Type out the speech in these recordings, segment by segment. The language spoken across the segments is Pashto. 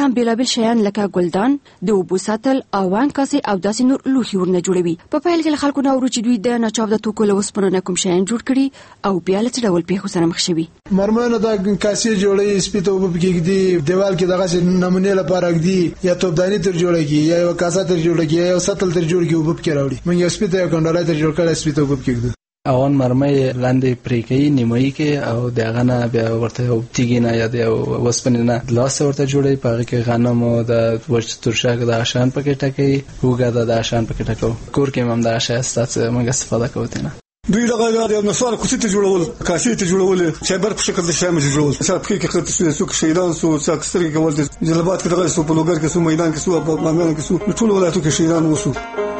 هم بیلابل شیان لکه ګلدان، د اوبو ساتل، اوان کاسې او داسې نور لوښي ورنه جوړوي. په پیل کې خلکو نه اورو چې دوی د ناچاودو توکو له اوسپنو نه کوم شیان جوړ کړي او بیا له څه ډول پیښو سره مخ شوي. مرمنه د کاسې جوړي، سپیته اوبه پکې ږدي، دیوال کې دغه نمونه لپاره ږدي، یا توپداني تر جوړيږي، یا یو کاسه تر جوړيږي، یا یو سطل تر جوړيږي اوبه پکې راوړي. موږ یو سپیته یو کنډولای تر جوړ کړل، سپیته اوبه پکې ږدي. اوان مرمۍ لاندې پرې کوي نیمایي کې او دغه نه بیا ورته تیګي نه یا د وسپنې نه لاس ورته جوړي، په هغه کې غنم او د ورچ ترشاک د عشان پکې ټکي، هوګه د عشان پکې ټکو. کور کې هم د عشان ستاسو موږ استفاده کوو نه. دوی دغه د نسوار کوڅې ته جوړول، کاسې ته جوړول، چایبر په شکل د شامل جوړول، چې په کې خاطر سو شهیدان سو څاکستري کول، د جلبات کې دغه سو په لوګر کې سو میدان کې سو په بامیان کې سو ټول ولایتو کې شهیدان وسو.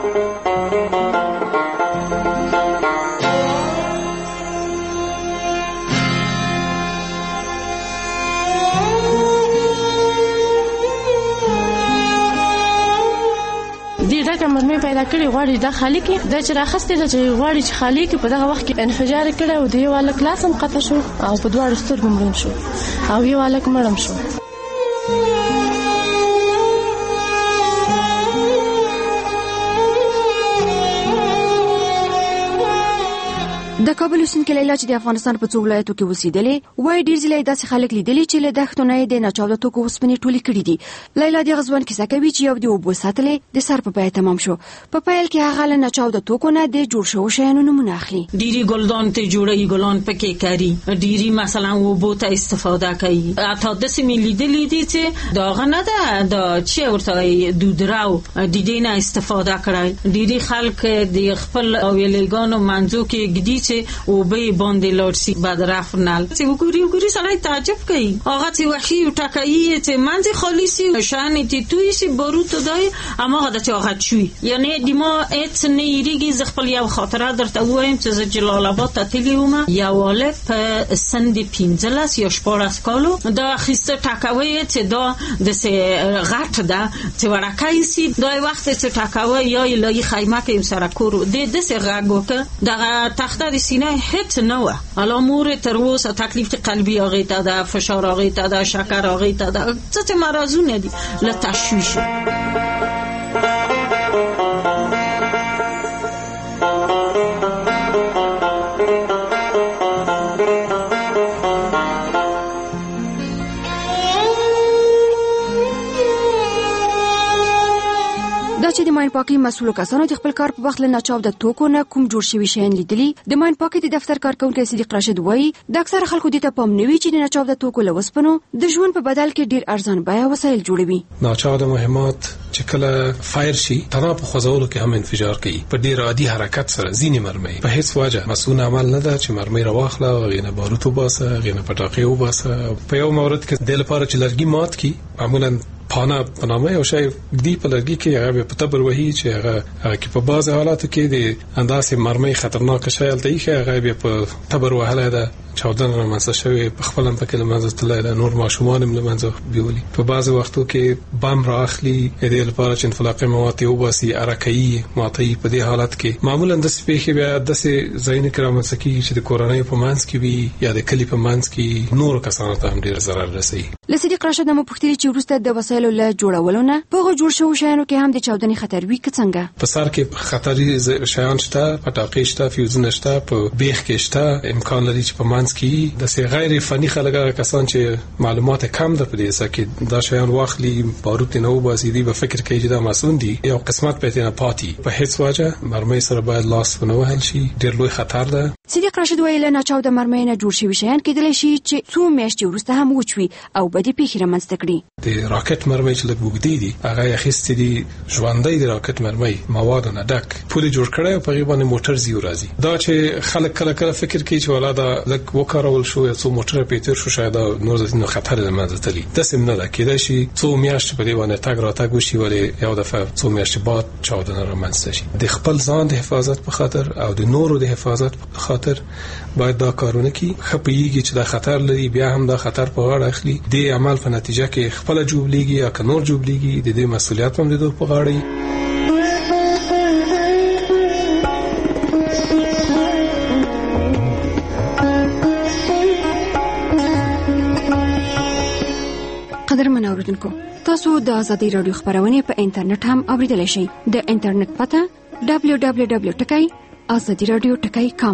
مرمۍ پیدا کړي غواړي د خالی کې د چراخسته د غواړي چې خالی کې په دغه وخت کې انفجار کړي او د یو الک لاسم قطع شو او په دوه سترګو مړ شو او یو الک مړم شو. د کابل اوسېدونکي لیلا چې د افغانستان په څو ولایتو کې اوسېدلې وایي ډېر ځله داسې خلک لیدلي چې له دښتو نه د ناچاودو توکو اوسپنې ټولې کړي دي. لیلا د غزوان کیسه کوي چې یو د اوبو ساتلې د سر په پای تمام شو. په پیل کې هغه له ناچاودو توکو نه د جوړ شوو شیانو نمونه اخلي. ډېری ګلدان ته جوړوي، ګلان پکې کاري، ډېری مثلا اوبو ته استفاده کوي. اته داسې مې لیدلي دي چې داغه نه ده د چې ورته دودراو د دې نه استفاده کړای. ډېری خلک د خپل اویلګانو منځو کې ګدي چې او به باندې لورسي بعد رافنال چې وګوري سړی تعجب کوي. هغه چې وحي ټکایي چې منځ خالصي شان تی توي سي باروت دای اما هغه چې هغه چوي، یعنی دما ات نه یریږي. ز خپل یو خاطره درته وایم چې جلال آباد ته تللیوم، یواله په سند 15 یا 14 کالو دا خسته ټکاوي چې دا د سه غټ ده چې ورکای سي دا وخت چې ټکاوي یا لای خیمه کې سره کور د سه غاګوکه دغه تخته د سینه هیڅ نه و. علامور تر اوسه تکلیف قلبي هغه ته ده، فشار هغه ته ده، شکر هغه ته ده، څه مرزونه دي له تشویش. دا چې د ماین پاکي مسؤل کسانو د خپل کار په وخت له ناچاودو توکو نه کوم جوړ شوي شیان لیدلي. د ماین پاکي د دفتر کارکونکي صدیق راشد وایي د اکثر خلکو د ته پام نه وي چې د ناچاودو توکو له وسپنو د ژوند په بدل کې ډیر ارزان بیه وسایل جوړوي. ناچاودو مهمات چې کله فایر شي تنها په خوځولو کې هم انفجار کوي. په ډیر عادي حرکت سره ځینې مرمۍ په هیڅ وجه مسؤل عمل نه ده چې مرمۍ راواخله او غینه باروت وباسه، غینه پټاقې وباسه. په یو مورد کې د لپاره چې لرګي مات کی معمولا پانا پنامه او شای دی په لرګي کې هغه په تبر وهي چې هغه کې په بعض حالاتو کې د انداسې مرمۍ خطرناک شای الته کې هغه په تبر وهله ده چاودنه رامنځته شوی، په خپل هم پکې لمنځه تللی ده، نور ماشومان هم لمنځه بیولي. په بعض وختو کې بم راخلي د دې لپاره چې انفلاقي مواد وباسي، ارکایي ماتي. په دې حالت کې معمولا د سپېخي بیا داسې ځایونه کې رامنځته کېږي چې د کورنۍ په منځ کې وي یا د کلي په منځ کې نور کسانو ته هم ډېر ضرر رسوي. له صدیق راشد نه مو پوښتنه چې وروسته د وسایلو له جوړولو نه په جوړ شوو شیانو کې هم د چاودنې خطر وي که څنګه؟ په سر کې خطري شیان شته، پټاقې شته، فیوزونه شته، په بیخ کې شته. امکان لري چې په منځ کې د غیر فني خلک کسان چې معلومات کم ده په دې څه کې دا شیان واخلي، باروت نه وباسي، دی به فکر کوي چې دا مسون دي یو قسمت پته نه پاتې. په هیڅ وجه مرمۍ سره باید لاس ونه وهل شي، ډېر لوی خطر ده. صدیق راشد ویل نه چاوده مرمۍ نه جوړ شوی شیان کېدلی شي چې څو میاشتې وروسته هم وچوي او بدې پیښې رامنځته کړي. د راکټ مرمۍ چې لږ اوږدې دي هغه اخیستې دي ژوندۍ د راکټ مرمۍ موادو نه ډک پولې جوړ کړی او په هغې باندې موټر ځي ورځي. دا چې خلک کله کله فکر کوي چې والا دا لږ وکارول شو یا څو موټر پیتر شو شاید نور د خطر له منځه تللی. داسې نه ده، کېدای شي څو میاشتې په دې باندې تګ راتګ وشي ولې یو دفعه څو میاشتې بعد چاودنه رامنځته شي. د خپل ځان د حفاظت په خاطر او د نورو د حفاظت په خاطر باید دا کارونه کوي. ښه پوهېږي چې دا خطر لري، بیا هم دا خطر په غاړه اخلي. د عمل په نتیجه کې خپله جوړېږي یا که نور جوړېږي، د دې مسؤلیت هم د دوی په غاړه وي. قدرمن اوریدونکو، تاسو د آزادۍ رادیو خبرونه په انټرنیټ هم اوریدلای شئ. د انټرنیټ پته www.azadiradio.com.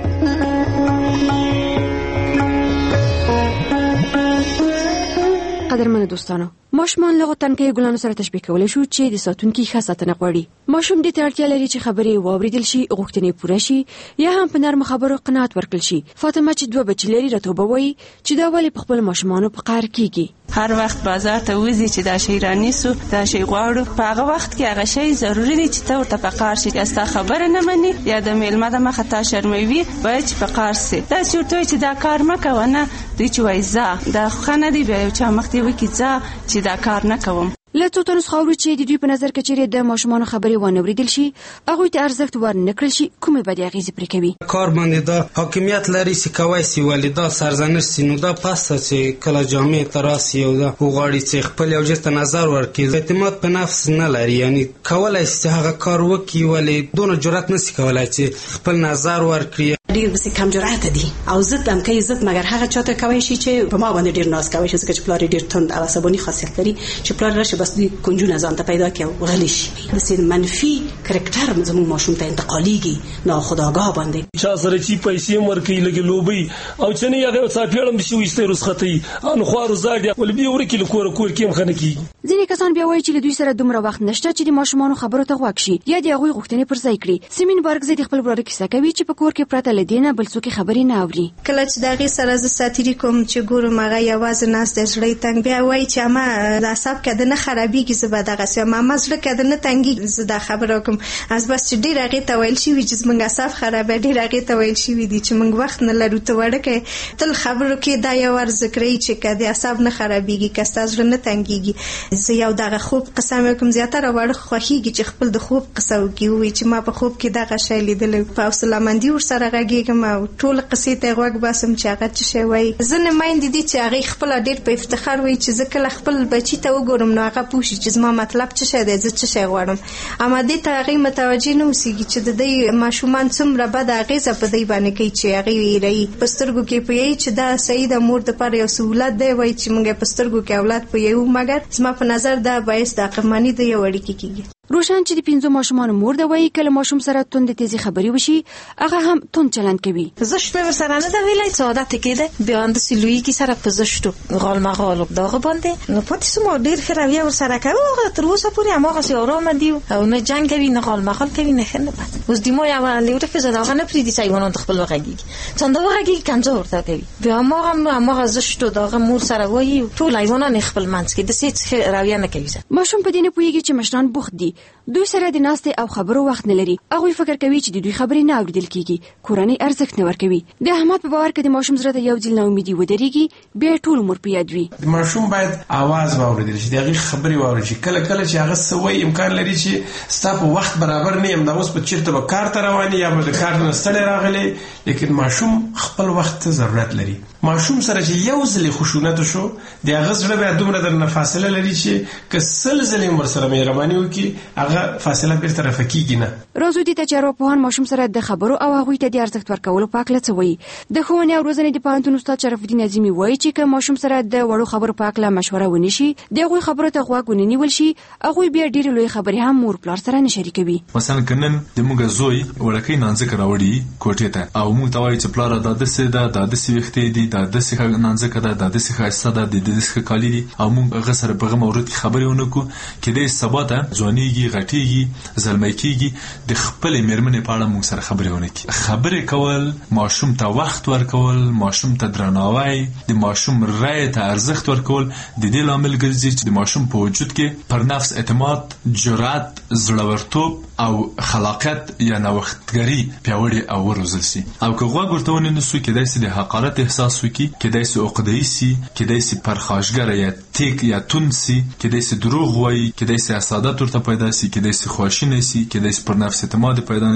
قدرمن دوستانو، ماشومان له تنکي ګلانو سره تشبیه کولای شو چې د ساتونکي ښه ساتنه غواړي. ماشوم د اړتیا لري چې خبرې واوریدل شي، غوښتنې پوره شي یا هم په نرم خبرو قناعت ورکړل شي. فاطمه چې 2 بچی لري راته وایي چې دا ولې په خپل ماشومانو په قهر کیږي. هر وخت بازار ته وځي چې دا شی رانیسو، دا شی غواړو، په هغه وخت کې هغه شی ضروری دی چې ته ورته په قهر شي. که خبره نه مني یا د میلمه د مخه تا شرموي، باید چې په قهر شي. دا چې ورته چې دا کار مه کوه، نه دوی چې وایي ځه، دا خو نه دی بیا یو چا مخ ته وکړي ځه چې دا کار نه کوم. له څو تنو خاورو چې د دوی په نظر کې چیرې د ماشومان خبرې ونه وریدل شي، هغه ته ارزښت ورنکړل شي، کومه بدی اغیزه پرې کوي. کار باندې دا حاکمیت لري چې کوي سی ولیدا سرزنش سینو دا پاسه چې کله جامع تراسی او دا وغاړي چې خپل یو جست نظر ورکړي، اعتماد په نفس نه لري. یعنی کولای شي هغه کار وکړي ولی دونه جرأت نشي کولای چې خپل نظر ورکړي. ډیر بس کم جرأت دي او زت هم کوي زت، مګر هغه چاته کوي شي چې په ما باندې ډیر ناز کوي چې پلار ډیر تند او عصباني خاصیت لري، چې پلار راشه بس د کنجونه ځان ته پیدا کوي غلی شي. د منفي کرکټر زموږ ماشوم ته انتقاليږي ناخودآگاه باندې. چا سره چې پیسې ورکړي لګي لوبي او چې نه هغه صافیړم شي وستې رسختي ان خوارو زاړي ول بیا ورکې کور کېم خنه کی. ځینې کسان بیا وایي چې دوی سره دومره وخت نشته چې د ماشومان خبرو ته غوږ شي یا د هغوی غوښتنې پر ځای کړي. سیمین بارګزی د خپل وراره کیسه کوي چې په کور کې پرته لدینه بل څوک خبرې نه اوري. کله چې دغه سره ز ساتری کوم چې ګورم هغه یوازې ناس د ژړې تنګ بیا وایي چې ما د حساب کده نه خرابېږي زبا دغه سم ما زړه کده نه تنګي زدا خبره کوم از بس چې ډیر هغه ته ویل شي چې موږ حساب خراب ډیر هغه ته ویل شي دي چې موږ وخت نه لرو ته وړکه تل خبرو کې دا یو ور ذکرې چې کده حساب نه خرابېږي کستا زړه نه تنګيږي. زه یو دغه خوب قسم کوم زیاتره وړ خوخيږي چې خپل د خوب قصه وکي چې ما په خوب کې دغه شی لیدل په حوصله مندي ور سره غږیږم او ټول قصې ته غوږ باسم چې هغه څه شی وای. زه نه مایند دي چې هغه خپل ډیر په افتخار وای چې زه کله خپل بچی ته وګورم نو هغه پوښي چې زما مطلب څه شی دی، زه څه شی غواړم. اما دې ته هغه متوجه نه اوسېږي چې د دې ماشومان څومره بد اغیزه په دې باندې کوي چې هغه ویری پسترګو کې پوي چې دا صحیح د مور د پر یو سہولت دی وای چې موږ پسترګو کې اولاد پوي مګر زما په نظر دا باعث د عقلمنۍ د یو اړیکې کیږي. روشن چې د 5 ماشومان مور د وای کله ماشوم سره توند تیزی خبري وشي هغه هم توند چلند کوي. زه شپه ورسره نه دا ویلای سعادت کېده بیا اند سلوي کی سره پزشتو غال مغالب داغه باندې نو پاتې سم ډیر خروی ورسره کوي هغه تر اوسه پورې هغه سي آرام دی او نه جنگ کوي نه غال مغال کوي نه خنه بعد اوس دیمو یا لیوره که زداغه نه پریدي سایوانو خپل وغږی څنګه وغږی کنځه ورته کوي بیا ما زشتو داغه مور سره وایي ټول حیوانات خپل منځ کې د سیټ خروی نه کوي. ماشوم په دینه پویږي چې مشران بوخت دي، دوی سره د ناستې او خبرو وخت نه لري. هغه فکر کوي چې د دوی خبرې نه اوریدل کیږي، کورنۍ ارزښت نه ورکوي. د احمد په باور کې د ماشوم زړه ته یو ځل نه امیدي ودرېږي بیا ټول عمر په یاد وي. ماشوم باید आवाज واوریدل شي، دغه خبرې واوري چې کله چې هغه سوي امکان لري چې ستاسو وخت برابر نه یم دا اوس په چیرته به کار ته رواني یا به کار نه ستړي راغلي، لیکن ماشوم خپل وخت ضرورت لري. ماشوم سره چې یو ځل خشونت شو د هغه زړه به دومره در فاصله لري چې کسل ځلې ور سره مهرباني وکي هغه فاصله به طرف کیږي نه. روزو دي تجربه په ماشوم سره د خبرو او هغه ته د ارزښت ورکولو په اړه څه وایي. د ښوونې او روزنې ډیپارټمنټ استاد شرف الدین عظیمی وایي چې ماشوم سره د وړو خبرو په اړه مشوره ونیشي دغه خبرو ته غوږ ونیول شي هغه بیا ډېر لوی خبرې هم مور پلار سره نه شریکوي. مثلا کنن د موږ زوی ورکه نانځک راوړي کوټه ته او موږ ته وایي چې پلار د دسه د سويخته دي د دسه نانځک د دسه خاصه د دسه کالی دي او موږ هغه سره په مورد خبرې ونکو کې د سباته ځوانيږي غټيږي زلمکیږي د خپل میرمنې په اړه موږ سره خبرې ونکي. خبرې کول ماشوم ته وخت ورکول ماشوم ته درناوی د ماشوم رای ته ارزښت ورکول د دې لامل ګرځي چې د ماشوم په وجود کې پر نفس اعتماد جرأت زړورتوب او خلاقیت یا نوښتګری پیاوړی او وروزل شي. او که غوږ ورته ونیسو کې داسې د حقارت احساس وکي کې داسې عقده‌ای سي کې داسې پرخاشګر یا تیک یا تونسي کې داسې دروغ وایي کې داسې حسادت ورته پیدا سي کې داسې خواشینی سي کې داسې پر نفس اعتماد پیدا نشي.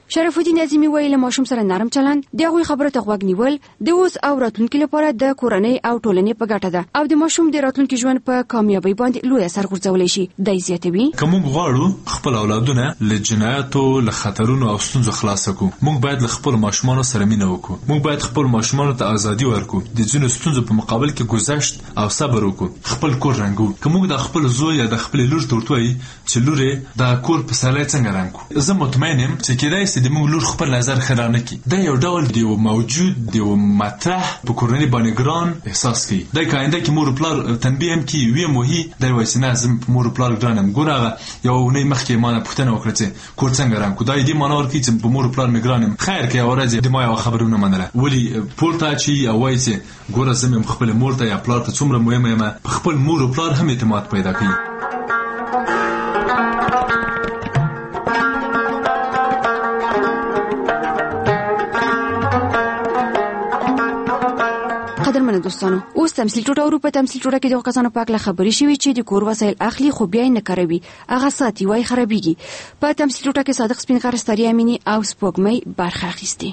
شرف الدین عظیمی ویل ماشوم سره نرم چلند د هغوی خبره ته غوږ نیول د اوس او راتلونکي لپاره د کورنۍ او ټولنې په ګټه ده او د ماشوم د راتلونکي ژوند په کامیابی باندې لوی اثر غورځولی شي. د زیاتوي کوم غواړو خپل اولادونه له جنایاتو له خطرونو او ستونزو خلاص کړو. موږ باید له خپل ماشومانو سره مینه وکړو. موږ باید خپل ماشومانو ته ازادي ورکړو. د ځینو ستونزو په مقابل کې گذشت او صبر وکړو. خپل کور رنګو. کوم د خپل زوی یا د خپل لور تورتوي چې لوري د کور په سالای څنګه رنګو. زه مطمئن یم چې کېدای شي د موږ لور خپل نظر خرانه کی. دا یو ډول دی موجود دی مطرح په کورنۍ باندې ګران احساس کی. دا کاینده کې مور پلار تنبیه هم کی وی موهي د وسینه زم مور پلار ګرانم ګورغه یو نه مخکې مانه پښتنه وکړه چې کور څنګه رنګو. دا دې مانه ورکی چې په مور پلار مګرانم خیر کې اورځي د ما یو خبرونه منله ولی پورته چی او وای چې ګوره زم خپل مور ته یا پلار ته څومره مهمه یم په خپل مور او پلار هم اعتماد پیدا کړي. قدرمن دوستانو اوس تمثيل ټوټه او په تمثيل ټوټه کې د کسانو په اړه خبري شوي چې د کور وسایل اخلي خو بیا نه کاروي هغه ساتي وای خرابيږي. په تمثيل ټوټه کې صادق سپین غر ستاري اميني او سپوږمۍ برخه اخیستي.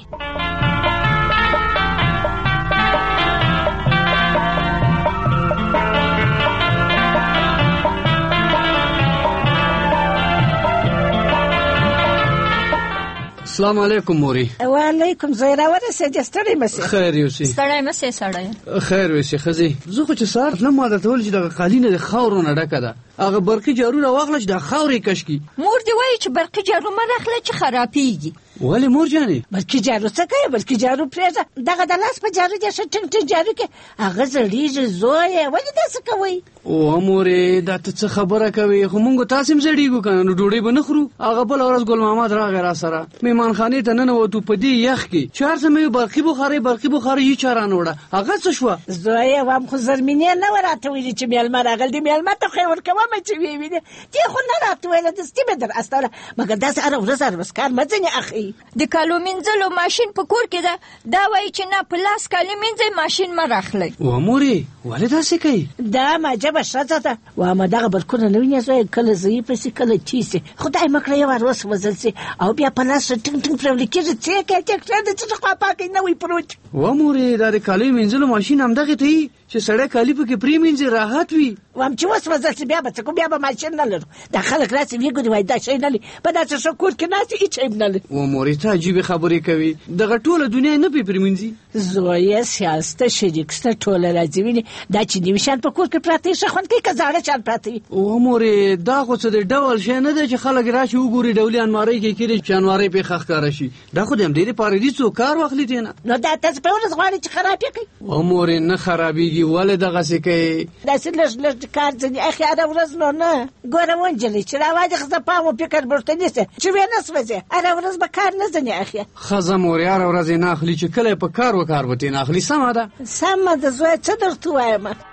السلام علیکم موري. وعلیکم زهرا ورسېد ستړی مسه. خیر یوسي. ستړی مسه سړی. خیر وسی خزي. زه خو چې سار نه ماده ټول چې د قالینه د خاورونه ډکه ده. هغه برقي جارو راوغله چې د خاورې کشکی. مور دی وایي چې برقي جارو مرخله چې خرابېږي. ولی مور جانې برقي جارو څه کوي؟ برقي جارو پرېږده دغه د لاس په جارو دې ښه ټنګ ټنګ جارو کې هغه زړېږي زویه ولې داسې کوئ؟ او مورې دا ته څه خبره کوي؟ خو مونږ تاسې هم زړېږو که نه نو ډوډۍ به نه خورو. هغه بله ورځ ګل محمد راغی را سره مېهمانخانې ته ننوتو په دې یخ کې چې هر څه مې برقي بخارۍ هېچا رانه وړه. هغه څه شوه؟ زویه وام خو زرمینې نه وه راته ویلي چې مېلمه راغل دي مېلمه ته خو یې ورکومه چې ویې وینې دې خو نه راته ویله دستي مې در استوله مګر داسې هره ورځ کار مه ځینې اخلي. د کالو مینځلو ماشین په کور کې ده دا وایي چې نه په لاس کالي مینځئ ماشین مه راخلئ. و مورې ولې داسې کوي؟ دا معجبه ښځه ده. وامه دغه برکونه نه وینې زویه کله ضعیفه سي کله ټي سي خدای مه کړه یو وار وسوځل سي او بیا په لاس ټنګ ټنګ پرېولي کېږي څه کوي ټکټر د څه خوا پاکوي نه وي پروت. و مورې دا د کالیو مینځلو ماشین همدغې ته وي چې سړی کالي پکې پرېمینځي راحت وي. وام چې وسوځل سي بیا به څه کوو بیا به ماشین نه لرو. دا خلک راسي ویې ګوري وایي دا شی نه لري په داسې ښه کور کې ناست هېڅ شی نه لري. و مورې ته عجیبې خبرې کوي دغه ټوله دنیا نه پې پرېمینځي. زویه سیاسته شریکسته ټوله راځي وینې دا چې نوي شیان په کور کې پراته وي ښه خوند کوي که زاړه شیان پراته وي. و مورې دا خو څه د ډول شی نه دی چې خلک راشي وګوري ډولي انوارۍ کې کېږي چې انوارۍ پې ښه ښکاره شي. دا خو د همدې دپاره دي څوک کار واخلي دې نه. نو دا تاسې په ورځ غواړئ چې خراب یې کوي؟ و مورې نه خرابېږي ولې دغسې کوي؟ داسې لږ لږ کار ځینې اخي هره ورځ نو نه ګوره ونجلۍ چې راواجې ښځه پام و فکر ورته نیسي چې ویې نه سوځي هره ورځ به کار نه ځینې اخي ښځه مورې هره ورځ یې نه اخلي چې کله یې په کار وکار به ترې نه اخلي. سمه ده سمه ده زویه څه درته ووایم